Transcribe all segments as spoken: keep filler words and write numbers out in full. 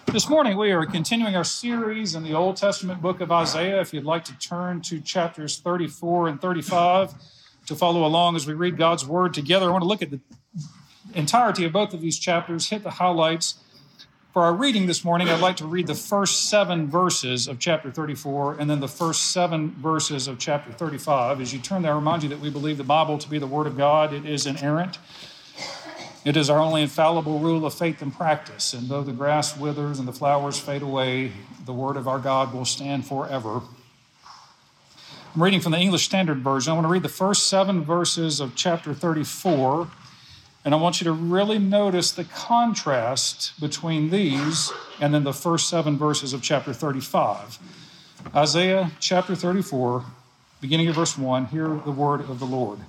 This morning we are continuing our series in the Old Testament book of Isaiah. If you'd like to turn to chapters thirty-four and thirty-five to follow along as we read God's word together, I want to look at the entirety of both of these chapters, hit the highlights. For our reading this morning, I'd like to read the first seven verses of chapter thirty-four and then the first seven verses of chapter thirty-five. As you turn there, I remind you that we believe the Bible to be the word of God. It is inerrant. It is our only infallible rule of faith and practice. And though the grass withers and the flowers fade away, the word of our God will stand forever. I'm reading from the English Standard Version. I want to read the first seven verses of chapter thirty-four. And I want you to really notice the contrast between these and then the first seven verses of chapter thirty-five. Isaiah chapter thirty-four, beginning of verse one, hear the word of the Lord.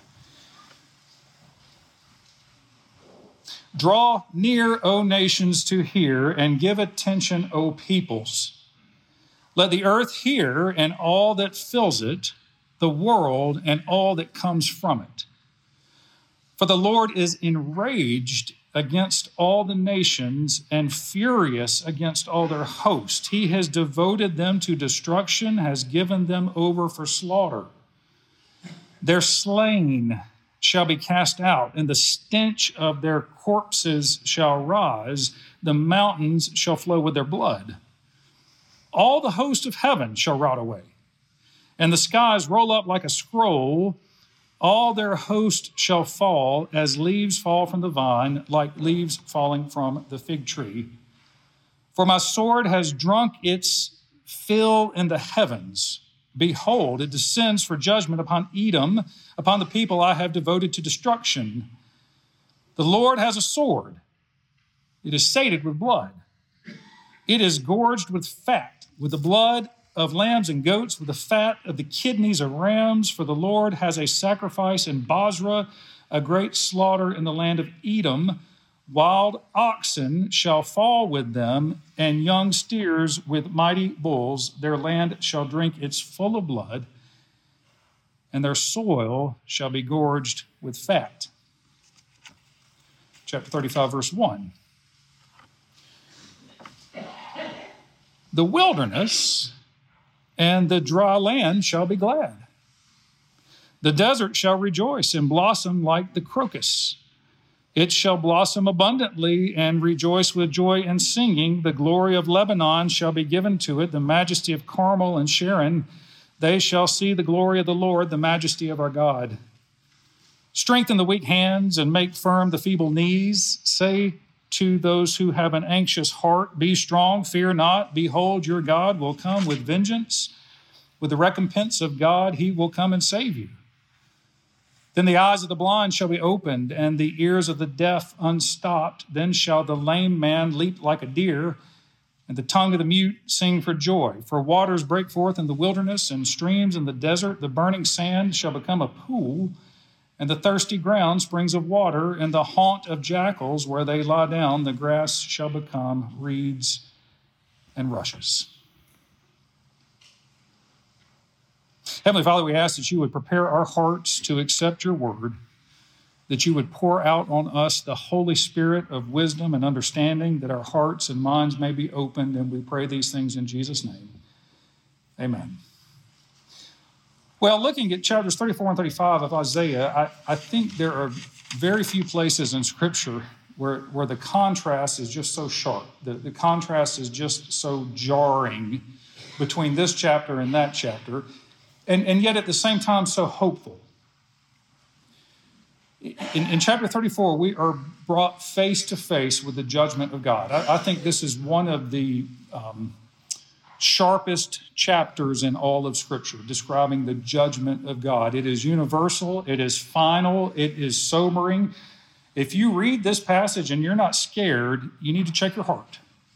Draw near, O nations, to hear, and give attention, O peoples. Let the earth hear and all that fills it, the world and all that comes from it. For the Lord is enraged against all the nations and furious against all their host. He has devoted them to destruction, has given them over for slaughter. Their slain shall be cast out, and the stench of their corpses shall rise. The mountains shall flow with their blood. All the host of heaven shall rot away, and the skies roll up like a scroll. All their host shall fall as leaves fall from the vine, like leaves falling from the fig tree. For my sword has drunk its fill in the heavens. Behold, it descends for judgment upon Edom, upon the people I have devoted to destruction. The Lord has a sword. It is sated with blood. It is gorged with fat, with the blood of lambs and goats, with the fat of the kidneys of rams. For the Lord has a sacrifice in Basra, a great slaughter in the land of Edom. Wild oxen shall fall with them, and young steers with mighty bulls. Their land shall drink its full of blood, and their soil shall be gorged with fat. Chapter thirty-five, verse one. The wilderness and the dry land shall be glad. The desert shall rejoice and blossom like the crocus. It shall blossom abundantly and rejoice with joy and singing. The glory of Lebanon shall be given to it, the majesty of Carmel and Sharon. They shall see the glory of the Lord, the majesty of our God. Strengthen the weak hands and make firm the feeble knees. Say to those who have an anxious heart, be strong, fear not. Behold, your God will come with vengeance. With the recompense of God, he will come and save you. Then the eyes of the blind shall be opened, and the ears of the deaf unstopped. Then shall the lame man leap like a deer, and the tongue of the mute sing for joy. For waters break forth in the wilderness, and streams in the desert. The burning sand shall become a pool, and the thirsty ground springs of water. In the haunt of jackals, where they lie down, the grass shall become reeds and rushes. Heavenly Father, we ask that you would prepare our hearts to accept your word, that you would pour out on us the Holy Spirit of wisdom and understanding, that our hearts and minds may be opened, and we pray these things in Jesus' name. Amen. Well, looking at chapters thirty-four and thirty-five of Isaiah, I, I think there are very few places in Scripture where, where the contrast is just so sharp, the, the contrast is just so jarring between this chapter and that chapter. And, and yet at the same time, so hopeful. In, in chapter thirty-four, we are brought face to face with the judgment of God. I, I think this is one of the um, sharpest chapters in all of Scripture, describing the judgment of God. It is universal, it is final, it is sobering. If you read this passage and you're not scared, you need to check your heart.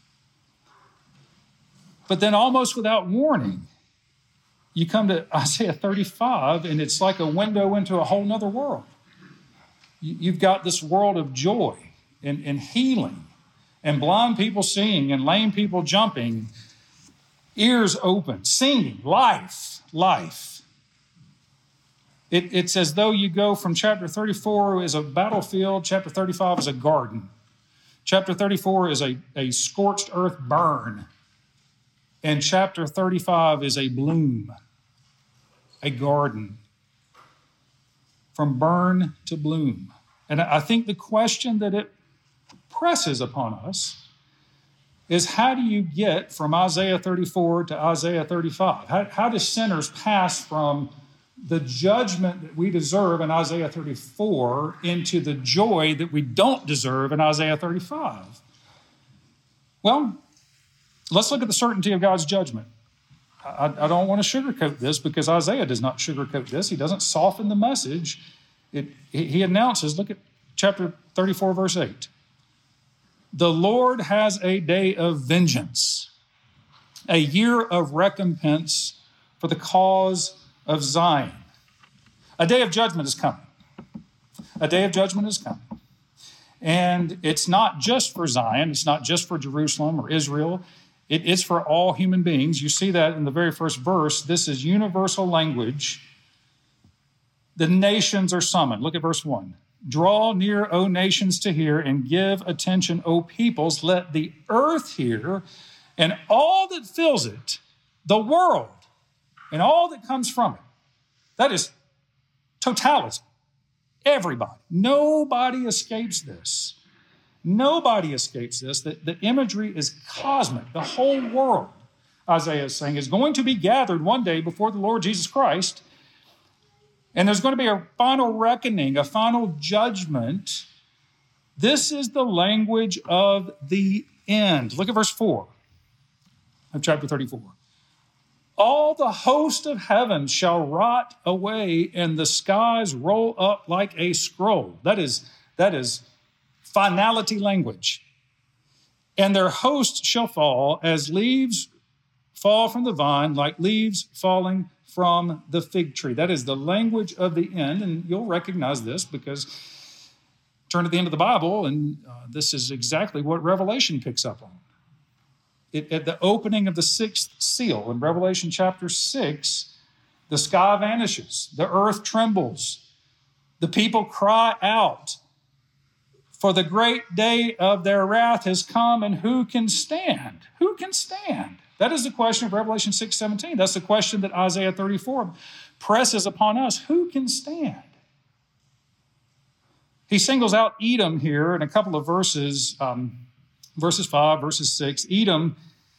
But then almost without warning, you come to Isaiah thirty-five, and it's like a window into a whole nother world. You've got this world of joy and, and healing, and blind people seeing, and lame people jumping, ears open, singing, life, life. It, it's as though you go from chapter thirty-four as a battlefield, chapter thirty-five is a garden. Chapter thirty-four is a, a scorched earth burn. And chapter thirty-five is a bloom, a garden, from burn to bloom. And I think the question that it presses upon us is, how do you get from Isaiah thirty-four to Isaiah thirty-five? How, how do sinners pass from the judgment that we deserve in Isaiah thirty-four into the joy that we don't deserve in Isaiah thirty-five? Well, let's look at the certainty of God's judgment. I, I don't want to sugarcoat this, because Isaiah does not sugarcoat this. He doesn't soften the message. It, he announces, look at chapter thirty-four, verse eight. The Lord has a day of vengeance, a year of recompense for the cause of Zion. A day of judgment is coming. A day of judgment is coming. And it's not just for Zion. It's not just for Jerusalem or Israel. It is for all human beings. You see that in the very first verse. This is universal language. The nations are summoned. Look at verse one. Draw near, O nations, to hear, and give attention, O peoples. Let the earth hear, and all that fills it, the world, and all that comes from it. That is totality. Everybody. Nobody escapes this. Nobody escapes this. The, the imagery is cosmic. The whole world, Isaiah is saying, is going to be gathered one day before the Lord Jesus Christ. And there's going to be a final reckoning, a final judgment. This is the language of the end. Look at verse four of chapter thirty-four. All the host of heaven shall rot away, and the skies roll up like a scroll. That is, that is finality language. And their host shall fall as leaves fall from the vine, like leaves falling from the fig tree. That is the language of the end, and you'll recognize this because turn to the end of the Bible, and uh, this is exactly what Revelation picks up on. It, at the opening of the sixth seal in Revelation chapter six, the sky vanishes, the earth trembles, the people cry out, for the great day of their wrath has come, and who can stand? Who can stand? That is the question of Revelation six seventeen. That's the question that Isaiah thirty-four presses upon us. Who can stand? He singles out Edom here in a couple of verses, um, verses five, verses six. Edom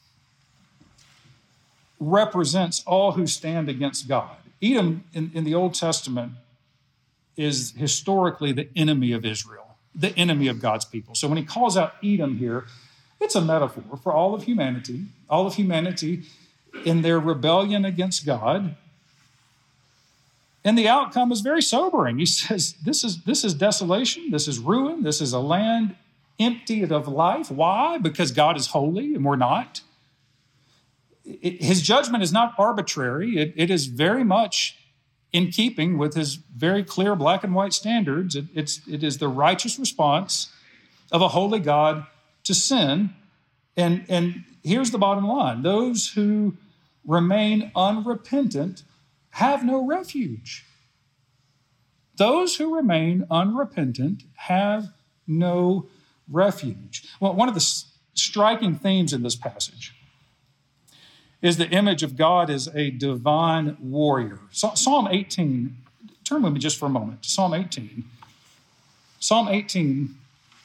represents all who stand against God. Edom in, in the Old Testament is historically the enemy of Israel, the enemy of God's people. So when he calls out Edom here, it's a metaphor for all of humanity, all of humanity in their rebellion against God. And the outcome is very sobering. He says, this is, this is desolation, this is ruin, this is a land emptied of life. Why? Because God is holy and we're not. It, his judgment is not arbitrary. It, it is very much in keeping with his very clear black and white standards. It, it's, it is the righteous response of a holy God to sin. And, and here's the bottom line. Those who remain unrepentant have no refuge. Those who remain unrepentant have no refuge. Well, one of the s- striking themes in this passage is the image of God as a divine warrior. So, Psalm eighteen, turn with me just for a moment to Psalm eighteen. Psalm eighteen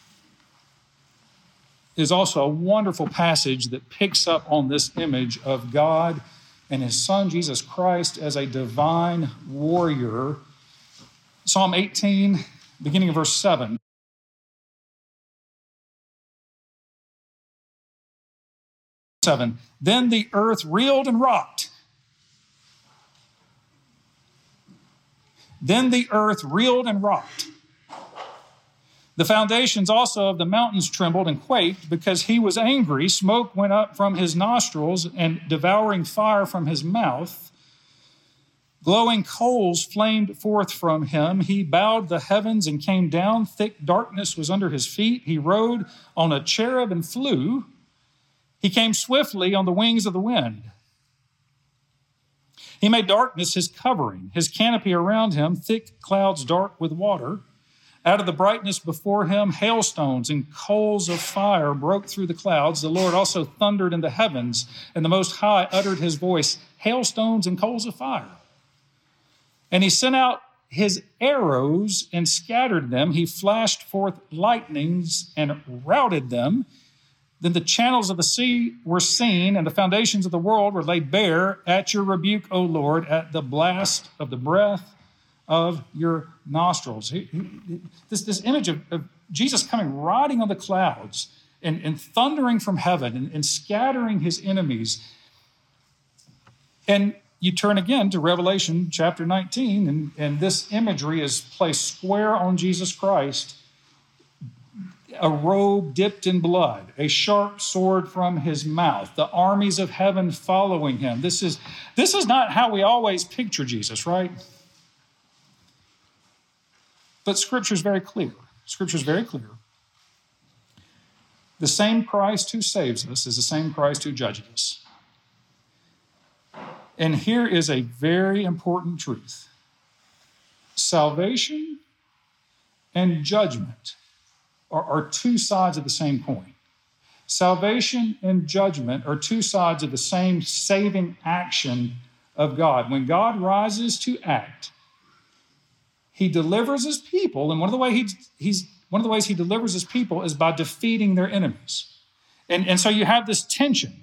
is also a wonderful passage that picks up on this image of God and his son, Jesus Christ, as a divine warrior. Psalm eighteen, beginning of verse seven. Seven. Then the earth reeled and rocked. Then the earth reeled and rocked. The foundations also of the mountains trembled and quaked because he was angry. Smoke went up from his nostrils and devouring fire from his mouth. Glowing coals flamed forth from him. He bowed the heavens and came down. Thick darkness was under his feet. He rode on a cherub and flew. He came swiftly on the wings of the wind. He made darkness his covering, his canopy around him, thick clouds dark with water. Out of the brightness before him, hailstones and coals of fire broke through the clouds. The Lord also thundered in the heavens, and the Most High uttered his voice, hailstones and coals of fire. And he sent out his arrows and scattered them. He flashed forth lightnings and routed them. Then the channels of the sea were seen, and the foundations of the world were laid bare at your rebuke, O Lord, at the blast of the breath of your nostrils. He, he, this, this image of, of Jesus coming riding on the clouds and, and thundering from heaven and, and scattering his enemies. And you turn again to Revelation chapter nineteen, and, and this imagery is placed square on Jesus Christ. A robe dipped in blood, a sharp sword from his mouth, the armies of heaven following him. This is, this is not how we always picture Jesus, right? But Scripture is very clear. Scripture is very clear. The same Christ who saves us is the same Christ who judges us. And here is a very important truth. Salvation and judgment are, are two sides of the same coin. Salvation and judgment are two sides of the same saving action of God. When God rises to act, he delivers his people, and one of the way he, he's one of the ways he delivers his people is by defeating their enemies. And, and so you have this tension.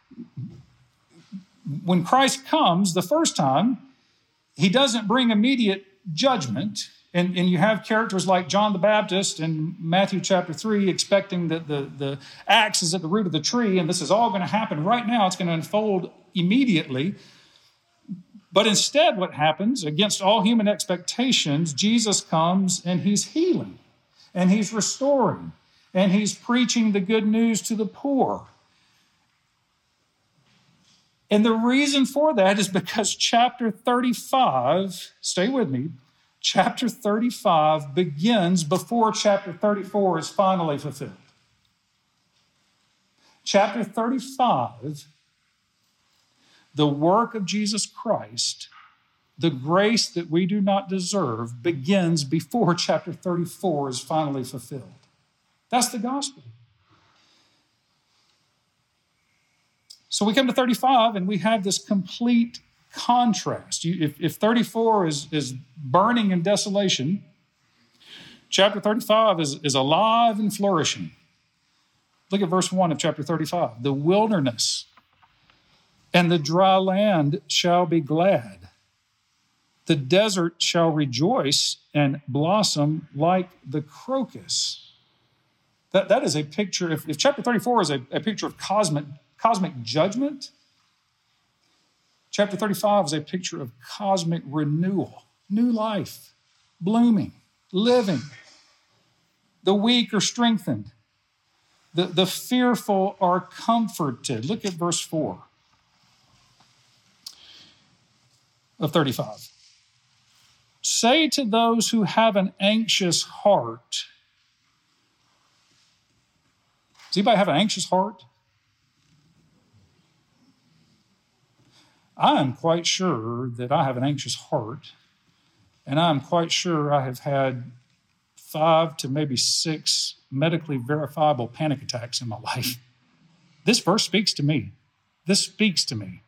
When Christ comes the first time, he doesn't bring immediate judgment. And, and you have characters like John the Baptist in Matthew chapter three, expecting that the, the axe is at the root of the tree, and this is all going to happen right now. It's going to unfold immediately. But instead, what happens, against all human expectations, Jesus comes and he's healing, and he's restoring, and he's preaching the good news to the poor. And the reason for that is because chapter thirty-five, stay with me, chapter thirty-five begins before chapter thirty-four is finally fulfilled. Chapter thirty-five, the work of Jesus Christ, the grace that we do not deserve, begins before chapter thirty-four is finally fulfilled. That's the gospel. So we come to thirty-five and we have this complete contrast. You, if, if thirty-four is, is burning in desolation, chapter thirty-five is, is alive and flourishing. Look at verse one of chapter thirty-five. The wilderness and the dry land shall be glad. The desert shall rejoice and blossom like the crocus. That, that is a picture, if, if chapter thirty-four is a, a picture of cosmic Cosmic judgment, chapter thirty-five is a picture of cosmic renewal, new life, blooming, living. The weak are strengthened. The, the fearful are comforted. Look at verse four of thirty-five. Say to those who have an anxious heart. Does anybody have an anxious heart? I am quite sure that I have an anxious heart, and I am quite sure I have had five to maybe six medically verifiable panic attacks in my life. This verse speaks to me. This speaks to me.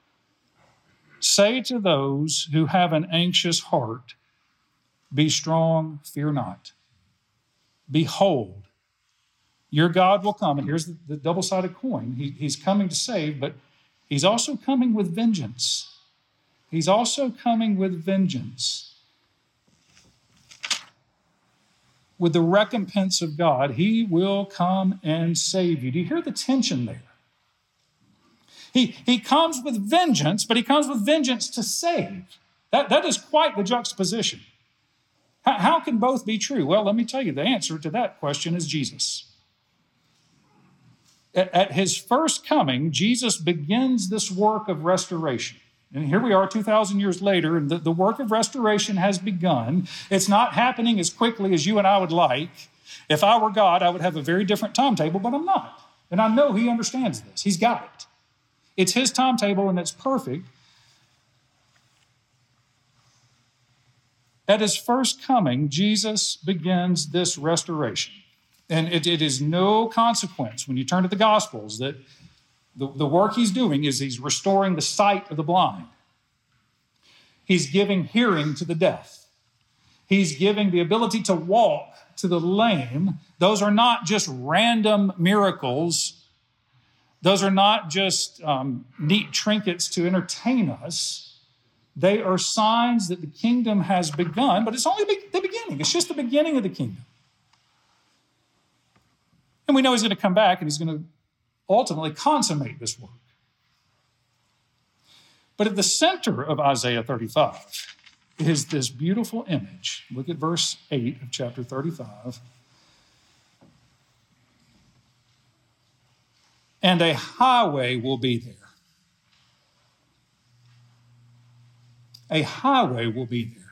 Say to those who have an anxious heart, be strong, fear not. Behold, your God will come. And here's the, the double-sided coin. He, he's coming to save, but he's also coming with vengeance. He's also coming with vengeance. With the recompense of God, he will come and save you. Do you hear the tension there? He, he comes with vengeance, but he comes with vengeance to save. That, that is quite the juxtaposition. How, how can both be true? Well, let me tell you, the answer to that question is Jesus. At his first coming, Jesus begins this work of restoration. And here we are two thousand years later, and the, the work of restoration has begun. It's not happening as quickly as you and I would like. If I were God, I would have a very different timetable, but I'm not. And I know he understands this. He's got it. It's his timetable, and it's perfect. At his first coming, Jesus begins this restoration. And it, it is no consequence when you turn to the Gospels that the, the work he's doing is he's restoring the sight of the blind. He's giving hearing to the deaf. He's giving the ability to walk to the lame. Those are not just random miracles. Those are not just um, neat trinkets to entertain us. They are signs that the kingdom has begun, but it's only the beginning. It's just the beginning of the kingdom. And we know he's going to come back and he's going to ultimately consummate this work. But at the center of Isaiah thirty-five is this beautiful image. Look at verse eight of chapter thirty-five. And a highway will be there. A highway will be there.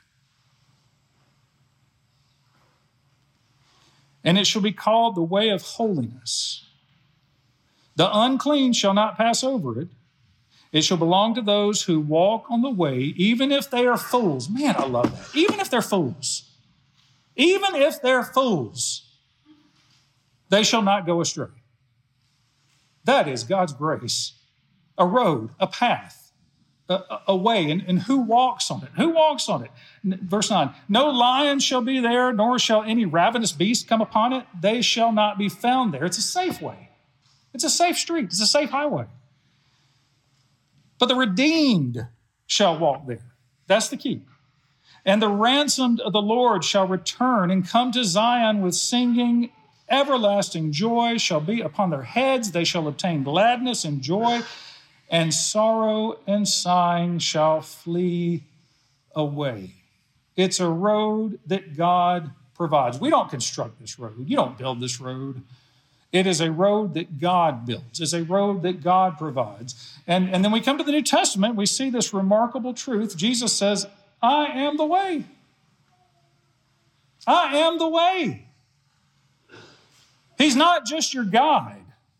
And it shall be called the way of holiness. The unclean shall not pass over it. It shall belong to those who walk on the way, even if they are fools. Man, I love that. Even if they're fools. Even if they're fools, they shall not go astray. That is God's grace. A road, a path, a, a way. And, and who walks on it? Who walks on it? Verse nine, no lion shall be there, nor shall any ravenous beast come upon it. They shall not be found there. It's a safe way. It's a safe street. It's a safe highway. But the redeemed shall walk there. That's the key. And the ransomed of the Lord shall return and come to Zion with singing. Everlasting joy shall be upon their heads. They shall obtain gladness and joy, and sorrow and sighing shall flee away. It's a road that God provides. We don't construct this road. You don't build this road. It is a road that God builds. It's a road that God provides. And, and then we come to the New Testament, we see this remarkable truth. Jesus says, I am the way. I am the way. He's not just your guide.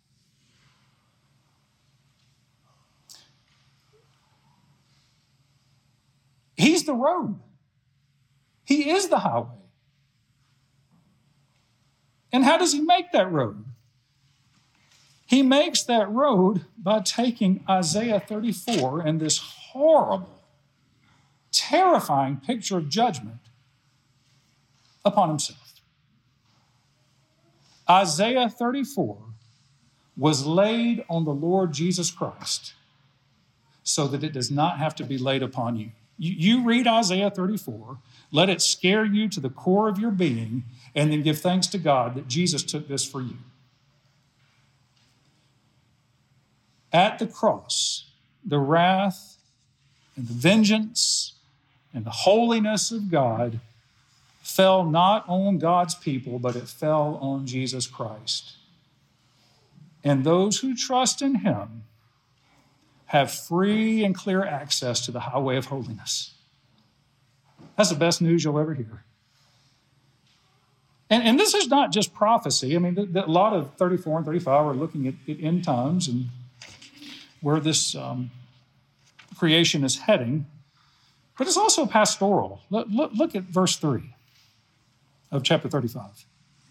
He's the road. He is the highway. And how does he make that road? He makes that road by taking Isaiah thirty-four and this horrible, terrifying picture of judgment upon himself. Isaiah thirty-four was laid on the Lord Jesus Christ so that it does not have to be laid upon you. You, you read Isaiah thirty-four, let it scare you to the core of your being, and then give thanks to God that Jesus took this for you. At the cross, the wrath and the vengeance and the holiness of God fell not on God's people, but it fell on Jesus Christ. And those who trust in him have free and clear access to the highway of holiness. That's the best news you'll ever hear. And, and this is not just prophecy. I mean, the, the, a lot of thirty-four and thirty-five are looking at, at end times and where this um, creation is heading. But it's also pastoral. Look, look, look at verse three of chapter thirty-five.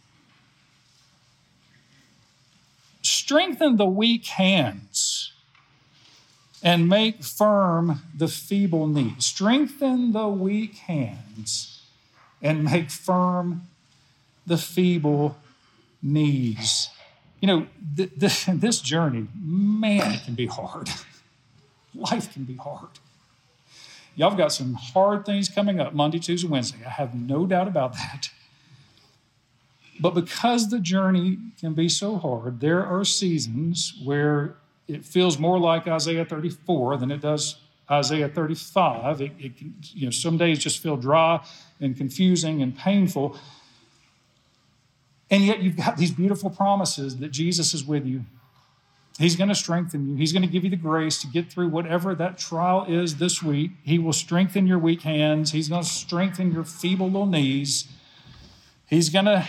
Strengthen the weak hands and make firm the feeble knees. Strengthen the weak hands and make firm the feeble knees. You know, th- th- this journey, man, it can be hard. Life can be hard. Y'all have got some hard things coming up Monday, Tuesday, Wednesday. I have no doubt about that. But because the journey can be so hard, there are seasons where it feels more like Isaiah thirty-four than it does Isaiah thirty-five. It, it can, you know, some days just feel dry and confusing and painful. And yet you've got these beautiful promises that Jesus is with you. He's going to strengthen you. He's going to give you the grace to get through whatever that trial is this week. He will strengthen your weak hands. He's going to strengthen your feeble little knees. He's going to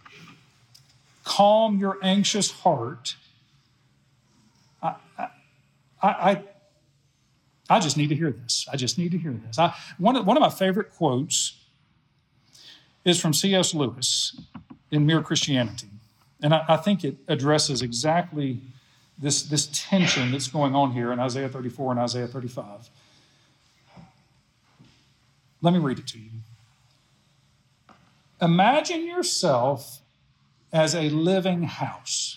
calm your anxious heart. I, I, I, I just need to hear this. I just need to hear this. I, one, of, one of my favorite quotes is from C S Lewis in Mere Christianity. And I, I think it addresses exactly this, this tension that's going on here in Isaiah thirty-four and Isaiah thirty-five. Let me read it to you. Imagine yourself as a living house.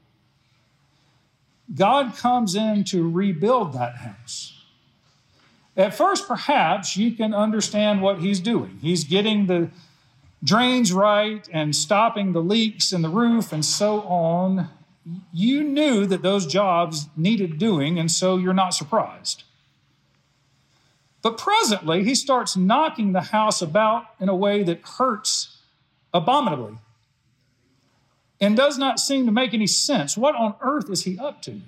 God comes in to rebuild that house. At first, perhaps you can understand what he's doing. He's getting the drains right and stopping the leaks in the roof and so on. You knew that those jobs needed doing, and so you're not surprised. But presently, he starts knocking the house about in a way that hurts abominably and does not seem to make any sense. What on earth is he up to?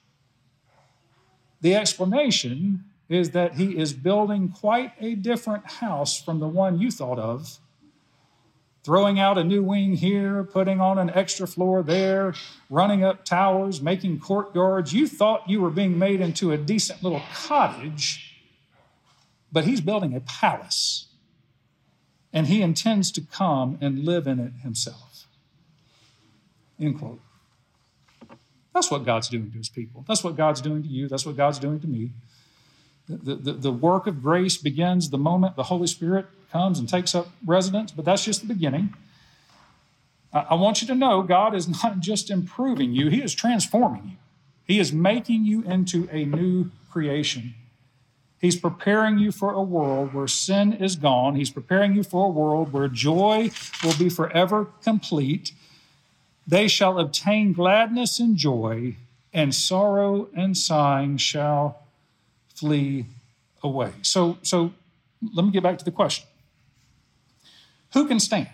The explanation is that he is building quite a different house from the one you thought of, throwing out a new wing here, putting on an extra floor there, running up towers, making courtyards. You thought you were being made into a decent little cottage, but he's building a palace, and he intends to come and live in it himself. End quote. That's what God's doing to his people. That's what God's doing to you. That's what God's doing to me. The, the, the work of grace begins the moment the Holy Spirit comes and takes up residence, but that's just the beginning. I, I want you to know God is not just improving you, he is transforming you. He is making you into a new creation. He's preparing you for a world where sin is gone. He's preparing you for a world where joy will be forever complete. They shall obtain gladness and joy, and sorrow and sighing shall flee away. So, so let me get back to the question. Who can stand?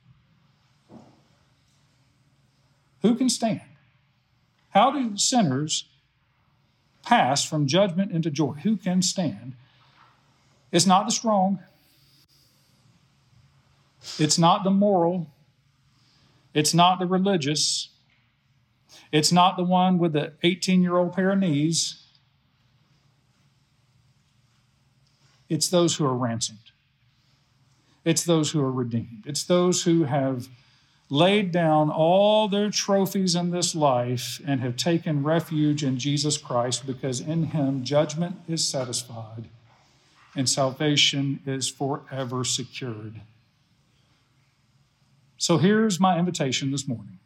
Who can stand? How do sinners pass from judgment into joy? Who can stand? It's not the strong. It's not the moral. It's not the religious. It's not the one with the eighteen-year-old pair of knees. It's those who are ransomed. It's those who are redeemed. It's those who have laid down all their trophies in this life and have taken refuge in Jesus Christ, because in him judgment is satisfied and salvation is forever secured. So here's my invitation this morning.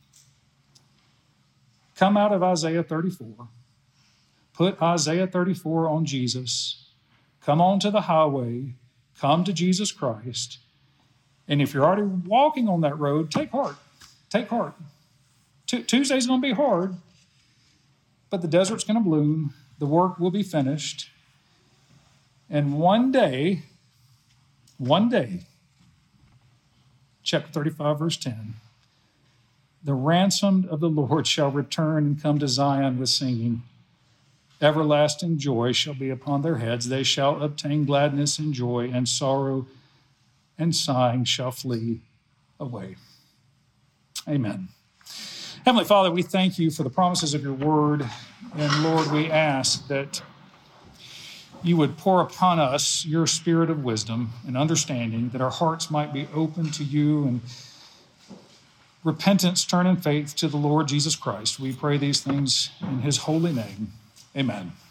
Come out of Isaiah thirty-four. Put Isaiah thirty-four on Jesus. Come on to the highway. Come to Jesus Christ. And if you're already walking on that road, take heart. Take heart. T- Tuesday's going to be hard, but the desert's going to bloom. The work will be finished. And one day, one day, chapter thirty-five, verse ten, the ransomed of the Lord shall return and come to Zion with singing. Everlasting joy shall be upon their heads. They shall obtain gladness and joy, and sorrow and sighing shall flee away. Amen. Heavenly Father, we thank you for the promises of your word. And Lord, we ask that you would pour upon us your spirit of wisdom and understanding, that our hearts might be open to you and repentance, turn in faith to the Lord Jesus Christ. We pray these things in his holy name. Amen.